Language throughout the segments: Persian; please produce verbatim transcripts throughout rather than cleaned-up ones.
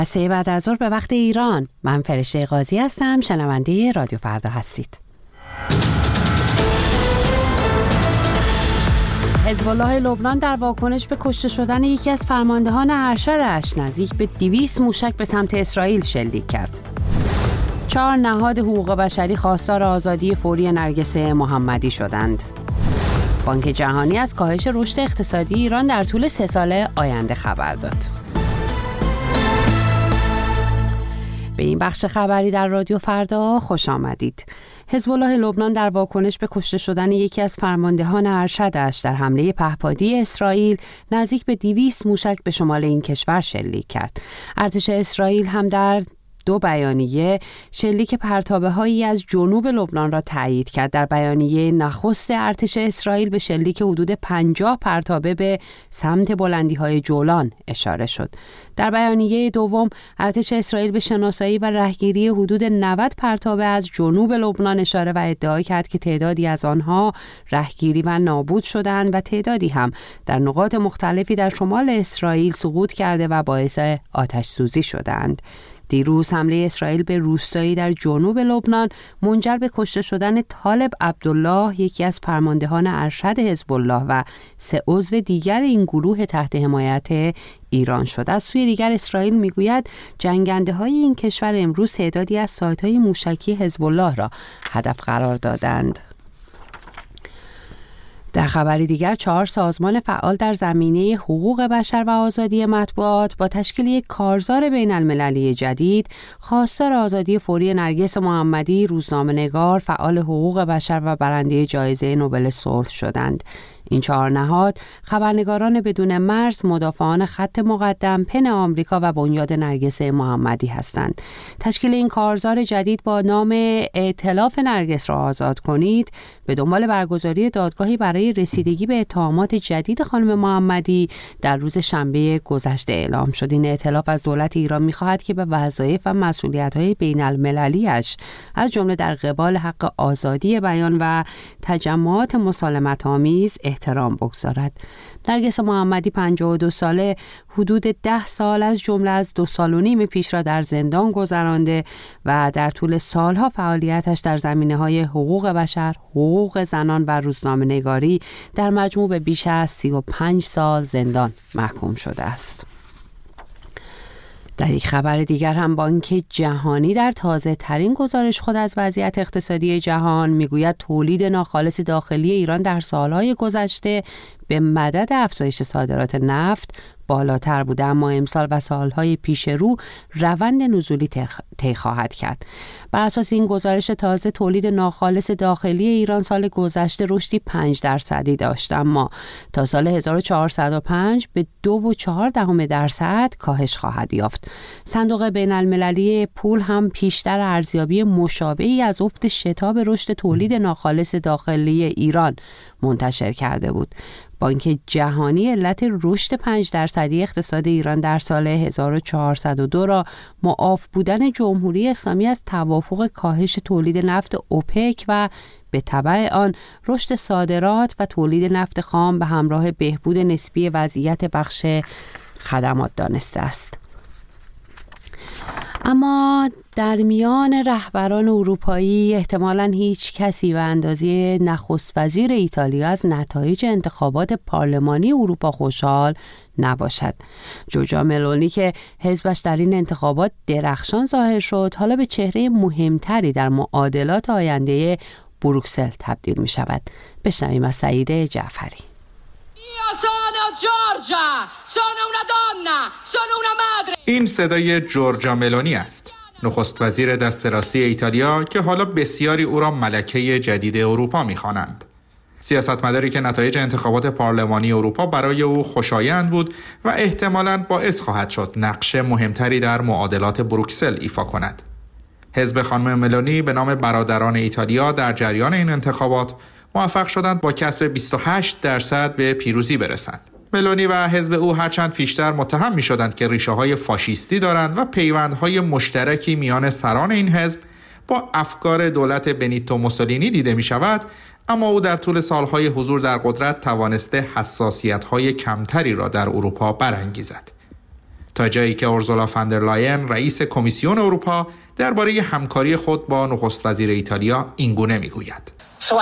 سه بعد از ظهر به وقت ایران. من فرشته قاضی هستم، شنونده رادیو فردا هستید. حزب الله لبنان در واکنش به کشته شدن یکی از فرماندهان ارشدش نزدیک به دویست موشک به سمت اسرائیل شلیک کرد. چهار نهاد حقوق بشری خواستار آزادی فوری نرگس محمدی شدند. بانک جهانی از کاهش رشد اقتصادی ایران در طول سه سال آینده خبر داد. به این بخش خبری در رادیو فردا خوش آمدید. حزب الله لبنان در واکنش به کشته شدن یکی از فرماندهان ارشدش در حمله پهپادی اسرائیل نزدیک به دویست موشک به شمال این کشور شلیک کرد. ارتش اسرائیل هم در دو بیانیه شلیک پرتابه‌هایی از جنوب لبنان را تایید کرد. در بیانیه نخست ارتش اسرائیل به شلیک حدود پنجاه پرتابه به سمت بلندی‌های جولان اشاره شد. در بیانیه دوم ارتش اسرائیل به شناسایی و رهگیری حدود نود پرتابه از جنوب لبنان اشاره و ادعا کرد که تعدادی از آنها رهگیری و نابود شدند و تعدادی هم در نقاط مختلفی در شمال اسرائیل سقوط کرده و باعث آتش سوزی شدند. دیروز حمله اسرائیل به روستایی در جنوب لبنان منجر به کشته شدن طالب عبدالله، یکی از فرماندهان ارشد حزب الله و سه عضو دیگر این گروه تحت حمایت ایران شد. از سوی دیگر اسرائیل میگوید جنگنده های این کشور امروز تعدادی از سایت های موشکی حزب الله را هدف قرار دادند. در خبری دیگر، چهار سازمان فعال در زمینه حقوق بشر و آزادی مطبوعات با تشکیل یک کارزار بین المللی جدید خواستار آزادی فوری نرگس محمدی، روزنامه‌نگار، فعال حقوق بشر و برنده جایزه نوبل صلح شدند. این چهار نهاد خبرنگاران بدون مرز، مدافعان خط مقدم، پن آمریکا و بنیاد نرگس محمدی هستند. تشکیل این کارزار جدید با نام ائتلاف نرگس را آزاد کنید به دنبال برگزاری دادگاهی برای رسیدگی به اتهامات جدید خانم محمدی در روز شنبه گذشته اعلام شد. این ائتلاف از دولت ایران می‌خواهد که به وظایف و مسئولیت‌های بین‌المللی‌اش از جمله در قبال حق آزادی بیان و تجمعات مسالمت‌آمیز احترام بگذارد. نرگس محمدی پنجاه و دو ساله حدود ده سال از جمله از دو سال و نیم پیش را در زندان گذرانده و در طول سالها فعالیتش در زمینه‌های حقوق بشر، حقوق زنان و روزنامه‌نگاری در مجموع به بیش از سی و پنج سال زندان محکوم شده است. در یک خبر دیگر هم بانک جهانی در تازه ترین گزارش خود از وضعیت اقتصادی جهان میگوید تولید ناخالص داخلی ایران در سالهای گذشته به مدد افزایش صادرات نفت بالاتر بوده، اما امسال و سالهای پیش رو روند نزولی طی خواهد کرد. بر اساس این گزارش تازه تولید ناخالص داخلی ایران سال گذشته رشدی پنج درصدی داشت، اما تا سال هزار و چهارصد و پنج به دو و چهار دهم درصد کاهش خواهد یافت. صندوق بین المللی پول هم پیشتر ارزیابی مشابهی از افت شتاب رشد تولید ناخالص داخلی ایران منتشر کرده بود. بانک جهانی علت رشد پنج درصدی اقتصاد ایران در سال هزار و چهارصد و دو را معاف بودن جمهوری اسلامی از توافق کاهش تولید نفت اوپک و به تبع آن رشد صادرات و تولید نفت خام به همراه بهبود نسبی وضعیت بخش خدمات دانسته است. اما در میان رهبران اروپایی احتمالاً هیچ کسی به اندازه نخست وزیر ایتالیا از نتایج انتخابات پارلمانی اروپا خوشحال نباشد. جورجا ملونی که حزبش در این انتخابات درخشان ظاهر شد، حالا به چهره مهمتری در معادلات آینده بروکسل تبدیل می شود. بشنویم از سعید جعفری. این صدای جورجا ملونی است، نخست وزیر دست راستی ایتالیا که حالا بسیاری او را ملکه جدید اروپا می‌خوانند. سیاستمداری که نتایج انتخابات پارلمانی اروپا برای او خوشایند بود و احتمالاً باعث خواهد شد نقش مهمتری در معادلات بروکسل ایفا کند. حزب خانم ملونی به نام برادران ایتالیا در جریان این انتخابات موفق شدند با کسب بیست و هشت درصد به پیروزی برسند. ملونی و حزب او هرچند پیشتر متهم می شدند که ریشه های فاشیستی دارند و پیوندهای مشترکی میان سران این حزب با افکار دولت بنیتو موسولینی دیده می شود، اما او در طول سالهای حضور در قدرت توانسته حساسیت‌های کمتری را در اروپا برانگیزد. تا جایی که اورسولا فاندرلاین رئیس کمیسیون اروپا درباره همکاری خود با نخست وزیر ایتالیا اینگونه میگوید: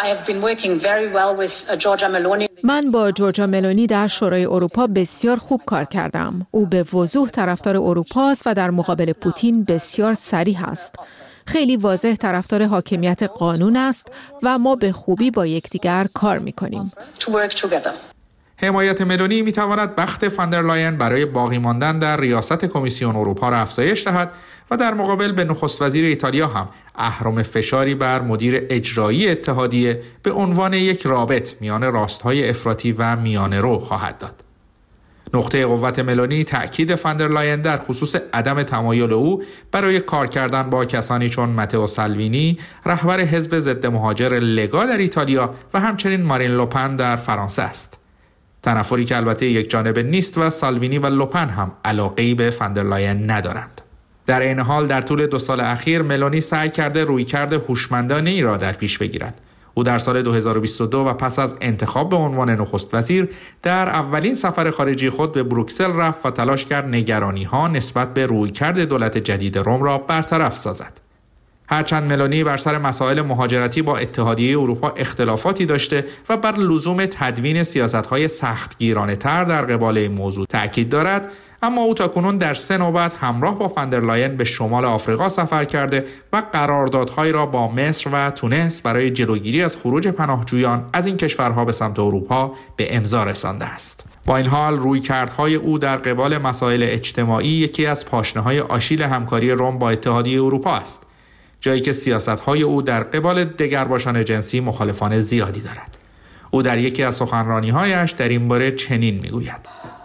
من با جورجا ملونی در شورای اروپا بسیار خوب کار کردم. او به وضوح طرفدار اروپا است و در مقابل پوتین بسیار صریح است. خیلی واضح طرفدار حاکمیت قانون است و ما به خوبی با یکدیگر کار می‌کنیم. حمایت ملونی می‌تواند بخت فاندرلاین برای باقی ماندن در ریاست کمیسیون اروپا را افزایش دهد و در مقابل به نخست وزیر ایتالیا هم اهرم فشاری بر مدیر اجرایی اتحادیه به عنوان یک رابط میان راست‌های افراطی و میانه‌رو خواهد داد. نقطه قوت ملونی تأکید فاندرلاین در خصوص عدم تمایل او برای کار کردن با کسانی چون ماتئو سالوینی رهبر حزب ضد مهاجر لگا در ایتالیا و همچنین مارین لوپن در فرانسه است. تنافری که البته یک جانبه نیست و سالوینی و لوپن هم علاقه‌ای به فاندرلاین ندارند. در این حال در طول دو سال اخیر ملونی سعی کرده رویکرد هوشمندانه ای را در پیش بگیرد. او در سال دو هزار و بیست و دو و پس از انتخاب به عنوان نخست وزیر در اولین سفر خارجی خود به بروکسل رفت و تلاش کرد نگرانی‌ها نسبت به رویکرد دولت جدید روم را برطرف سازد. هرچند ملونی بر سر مسائل مهاجرتی با اتحادیه اروپا اختلافاتی داشته و بر لزوم تدوین سیاست‌های سختگیرانه‌تر در قبال این موضوع تأکید دارد، اما او تاکنون در سه نوبت همراه با فاندرلاین به شمال آفریقا سفر کرده و قراردادهایی را با مصر و تونس برای جلوگیری از خروج پناهجویان از این کشورها به سمت اروپا به امضا رسانده است. با این حال رویکردهای او در قبال مسائل اجتماعی یکی از پاشنه‌های آشیل همکاری روم با اتحادیه اروپا است، جایی که سیاست‌های او در قبال دگرباشان جنسی مخالفان زیادی دارد. او در یکی از سخنرانی‌هایش در این باره چنین می‌گوید: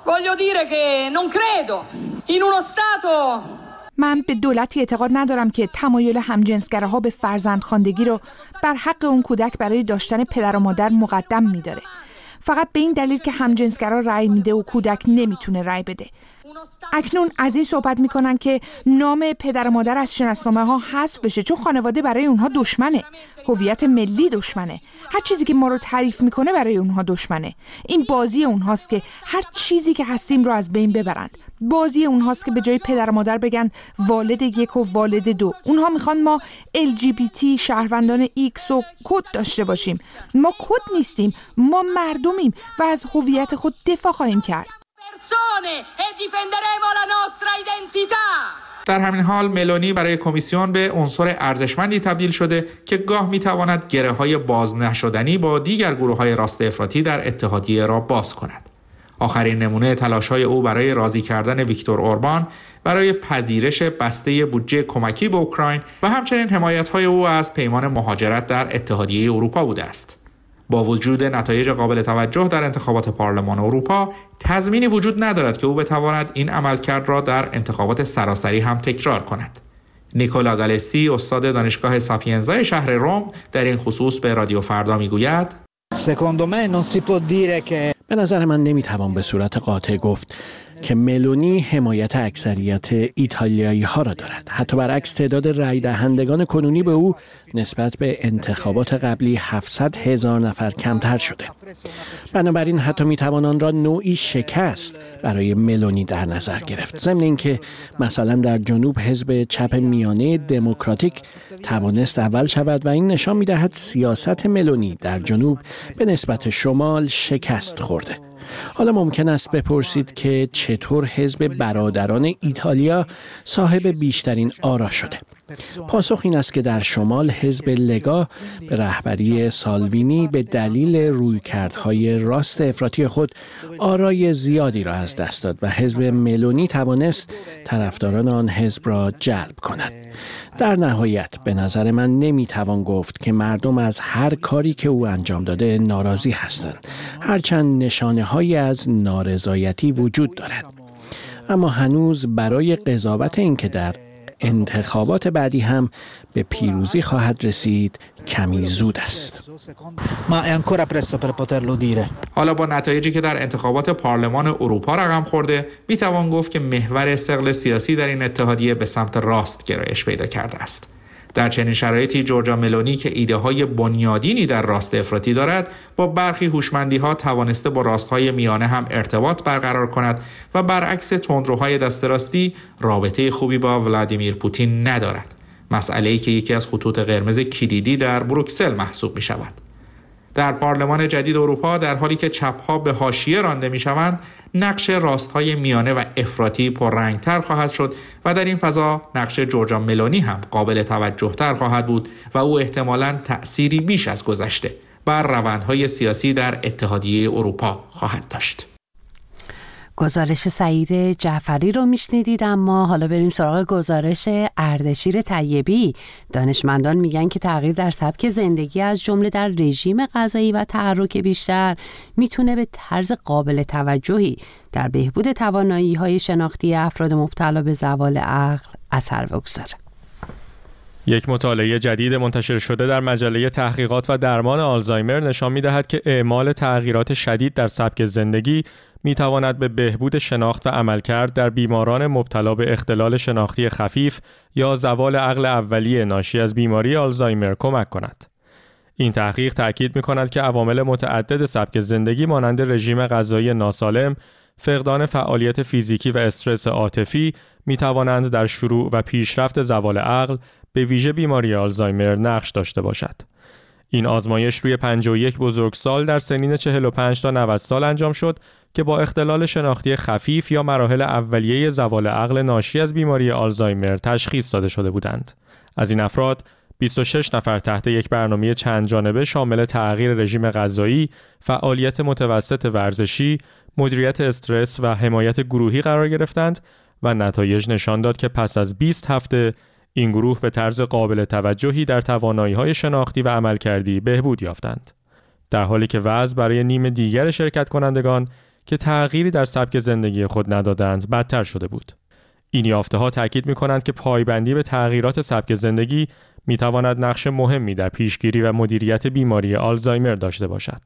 من به دولتی اعتقاد ندارم که تمایل همجنسگراها به فرزندخواندگی رو بر حق اون کودک برای داشتن پدر و مادر مقدم می‌داره. فقط به این دلیل که همجنسگرا رأی میده و کودک نمیتونه رأی بده. اکنون از این صحبت میکنن که نام پدر و مادر از شناسنامه ها حذف بشه چون خانواده برای اونها دشمنه، هویت ملی دشمنه، هر چیزی که ما رو تعریف میکنه برای اونها دشمنه. این بازی اونهاست که هر چیزی که هستیم رو از بین ببرند. بازی اونهاست که به جای پدر و مادر بگن والد یک و والد دو. اونها میخوان ما ال جی بی تی شهروندان ایکس و کد داشته باشیم. ما کد نیستیم، ما مردمیم و از هویت خود دفاع خواهیم کرد. در همین حال ملونی برای کمیسیون به عنصر ارزشمندی تبدیل شده که گاه میتواند گره‌های باز نشدنی با دیگر گروه‌های راست افراطی در اتحادیه را باز کند. آخرین نمونه تلاش‌های او برای راضی کردن ویکتور اوربان برای پذیرش بسته بودجه کمکی به اوکراین و همچنین حمایت‌های او از پیمان مهاجرت در اتحادیه اروپا بوده است. با وجود نتایج قابل توجه در انتخابات پارلمان اروپا، تضمینی وجود ندارد که او بتواند این عملکرد را در انتخابات سراسری هم تکرار کند. نیکولا گالسی، استاد دانشگاه ساپینزای شهر روم، در این خصوص به رادیو فردا میگوید: به نظر من نمیتوان به صورت قاطع گفت که ملونی حمایت اکثریت ایتالیایی ها را دارد. حتی برعکس تعداد رای دهندگان کنونی به او نسبت به انتخابات قبلی هفتصد هزار نفر کمتر شده. بنابراین حتی میتوان آن را نوعی شکست برای ملونی در نظر گرفت. ضمن اینکه مثلا در جنوب حزب چپ میانه دموکراتیک توانست اول شود و این نشان میدهد سیاست ملونی در جنوب به نسبت شمال شکست خورده. حالا ممکن است بپرسید که چطور حزب برادران ایتالیا صاحب بیشترین آرا شده. پاسخ این است که در شمال حزب لگا به رهبری سالوینی به دلیل رویکردهای راست افراطی خود آرای زیادی را از دست داد و حزب ملونی توانست طرفداران آن حزب را جلب کند. در نهایت به نظر من نمیتوان گفت که مردم از هر کاری که او انجام داده ناراضی هستند، هرچند نشانه‌هایی از نارضایتی وجود دارد. اما هنوز برای قضاوت این که در انتخابات بعدی هم به پیروزی خواهد رسید کمی زود است. حالا با نتایجی که در انتخابات پارلمان اروپا رقم خورده، میتوان گفت که محور ثقل سیاسی در این اتحادیه به سمت راست گرایش پیدا کرده است. در چنین شرایطی جورجا ملونی که ایده های بنیادینی در راست افراطی دارد، با برخی هوشمندی ها توانسته با راستهای میانه هم ارتباط برقرار کند و برعکس تندروهای دست راستی رابطه خوبی با ولادیمیر پوتین ندارد. مسئله‌ای که یکی از خطوط قرمز کلیدی در بروکسل محسوب می شود. در پارلمان جدید اروپا در حالی که چپ‌ها به حاشیه رانده می‌شوند، نقش راست‌های میانه و افراطی پررنگ‌تر خواهد شد و در این فضا نقش جورجا ملونی هم قابل توجه‌تر خواهد بود و او احتمالاً تأثیری بیش از گذشته بر روندهای سیاسی در اتحادیه اروپا خواهد داشت. گزارش سعید جعفری رو میشنیدید، اما حالا بریم سراغ گزارش اردشیر طیبی. دانشمندان میگن که تغییر در سبک زندگی از جمله در رژیم غذایی و تحرک بیشتر میتونه به طرز قابل توجهی در بهبود توانایی‌های شناختی افراد مبتلا به زوال عقل اثر بگذاره. یک مطالعه جدید منتشر شده در مجله تحقیقات و درمان آلزایمر نشان می‌دهد که اعمال تغییرات شدید در سبک زندگی می‌تواند به بهبود شناخت و عملکرد در بیماران مبتلا به اختلال شناختی خفیف یا زوال عقل اولیه ناشی از بیماری آلزایمر کمک کند. این تحقیق تأکید می‌کند که عوامل متعدد سبک زندگی مانند رژیم غذایی ناسالم، فقدان فعالیت فیزیکی و استرس عاطفی می‌توانند در شروع و پیشرفت زوال عقل به ویژه بیماری آلزایمر نقش داشته باشد. این آزمایش روی پنجاه و یک بزرگسال در سنین چهل و پنج تا نود سال انجام شد که با اختلال شناختی خفیف یا مراحل اولیه زوال عقل ناشی از بیماری آلزایمر تشخیص داده شده بودند. از این افراد بیست و شش نفر تحت یک برنامه چند جانبه شامل تغییر رژیم غذایی، فعالیت متوسط ورزشی، مدیریت استرس و حمایت گروهی قرار گرفتند و نتایج نشان داد که پس از بیست هفته این گروه به طرز قابل توجهی در توانایی‌های شناختی و عملکردی بهبود یافتند. در حالی که وضع برای نیم دیگر شرکت کنندگان که تغییری در سبک زندگی خود ندادند بدتر شده بود. این یافته‌ها تاکید می‌کنند که پایبندی به تغییرات سبک زندگی می‌تواند نقش مهمی در پیشگیری و مدیریت بیماری آلزایمر داشته باشد.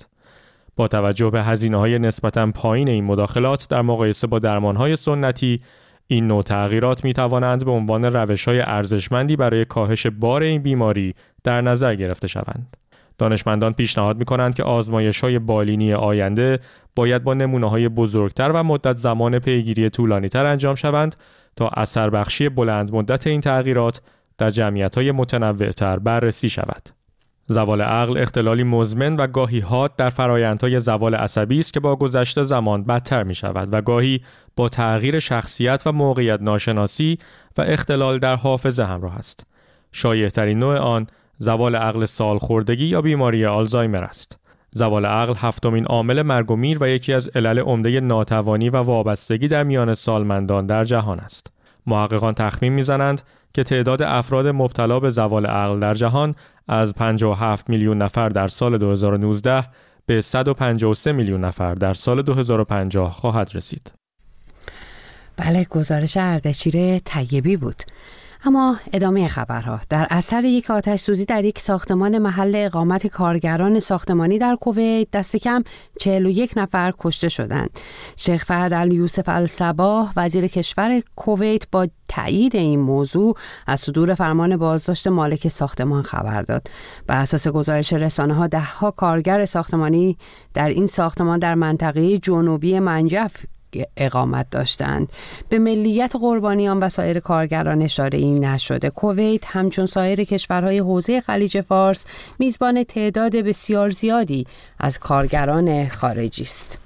با توجه به هزینه‌های نسبتاً پایین این مداخلات در مقایسه با درمان‌های سنتی، این نوع تغییرات می توانند به عنوان روش‌های ارزشمندی برای کاهش بار این بیماری در نظر گرفته شوند. دانشمندان پیشنهاد می کنند که آزمایش‌های بالینی آینده باید با نمونه‌های بزرگتر و مدت زمان پیگیری طولانی‌تر انجام شوند تا اثر بخشی بلند مدت این تغییرات در جمعیت‌های متنوع‌تر بررسی شود. زوال عقل اختلالی مزمن و گاهی حاد در فرآیندهای زوال عصبی است که با گذشت زمان بدتر می شود و گاهی با تغییر شخصیت و موقعیت ناشناسی و اختلال در حافظه همراه است. شایع‌ترین نوع آن زوال عقل سالخوردگی یا بیماری آلزایمر است. زوال عقل هفتمین عامل مرگ و میر و یکی از علل عمده ناتوانی و وابستگی در میان سالمندان در جهان است. محققان تخمین می‌زنند که تعداد افراد مبتلا به زوال عقل در جهان از پنجاه و هفت میلیون نفر در سال دو هزار و نوزده به صد و پنجاه و سه میلیون نفر در سال دو هزار و پنجاه خواهد رسید. بله، گزارش اردشیر طیبی بود. اما ادامه خبرها. در اثر یک آتش سوزی در یک ساختمان محل اقامت کارگران ساختمانی در کویت دست کم چهل و یک نفر کشته شدند. شیخ فهد الیوسف الصباح وزیر کشور کویت با تایید این موضوع از صدور فرمان بازداشت مالک ساختمان خبر داد. بر اساس گزارش رسانه‌ها ده‌ها کارگر ساختمانی در این ساختمان در منطقه جنوبی منجف اقامت داشتند. به ملیت قربانیان و سایر کارگران اشاره این نشده. کویت همچون سایر کشورهای حوزه خلیج فارس میزبان تعداد بسیار زیادی از کارگران خارجی است.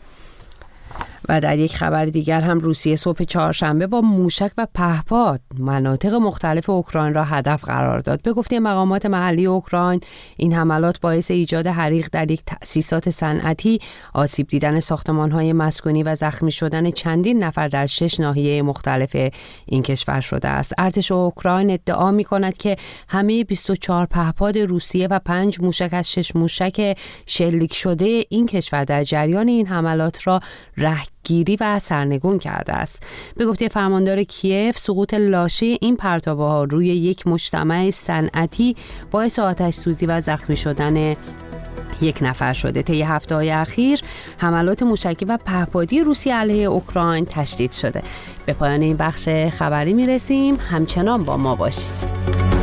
و در یک خبر دیگر هم روسیه صبح چهارشنبه با موشک و پهپاد مناطق مختلف اوکراین را هدف قرار داد. به گفته مقامات محلی اوکراین، این حملات باعث ایجاد حریق در یک تأسیسات صنعتی، آسیب دیدن ساختمان‌های مسکونی و زخمی شدن چندین نفر در شش ناحیه مختلف این کشور شده است. ارتش اوکراین ادعا می‌کند که همه بیست و چهار پهپاد روسیه و پنج موشک از شش موشک شلیک شده این کشور در جریان این حملات را ره گیری و سرنگون کرده است. به گفته فرماندار کیف، سقوط لاشه این پرتابه‌ها روی یک مجتمع صنعتی باعث آتش سوزی و زخمی شدن یک نفر شده. طی هفته‌های اخیر حملات موشکی و پهپادی روسیه علیه اوکراین تشدید شده. به پایان این بخش خبری میرسیم. همچنان با ما باشید.